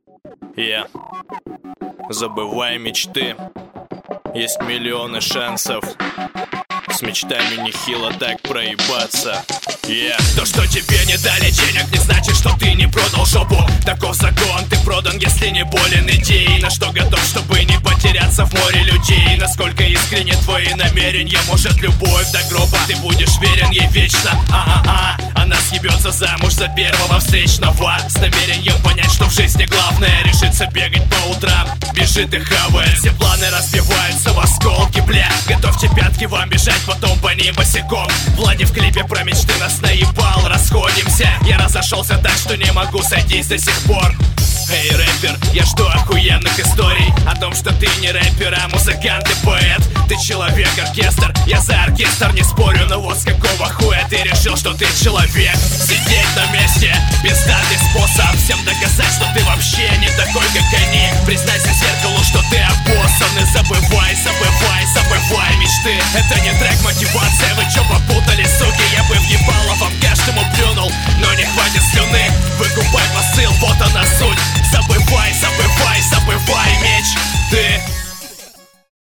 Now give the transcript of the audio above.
Забывай мечты. Есть миллионы шансов. С мечтами нехило так проебаться. То, что тебе не дали денег, не значит, что ты не продал жопу. Таков закон, ты продан, если не болен идеей. На что готов, чтобы не потеряться в море людей. Насколько искренне твои намерения. Может, любовь до гроба, ты будешь верен ей вечно. Она съебется замуж за первого встречного, с намерением понять, что в жизни главное решиться бегать по утрам. Бежит и хавает, все планы разбиваются в осколки, бля. Готовьте пятки вам бежать, потом по ним босиком. Влади в клипе про мечты нас наебал, расходимся. Я разошелся так, что не могу сойтись до сих пор. Эй, рэпер, я жду охуенных историй о том, что ты не рэпер, а музыкант и поэт. Ты человек-оркестр, я за оркестр не спорю. Но вот с какого хуя ты решил, что ты человек? Сидеть на месте, пиздатый способ всем доказать, что ты вообще не такой, как они. Признайся зеркалу, что ты обоссан. И забывай мечты. Это не трек, мотивация, вы чё попутали, суки? Я бы въебало вам каждому плюнул, но не хватит слюны. Выкупай посыл, вот она суть. Забывай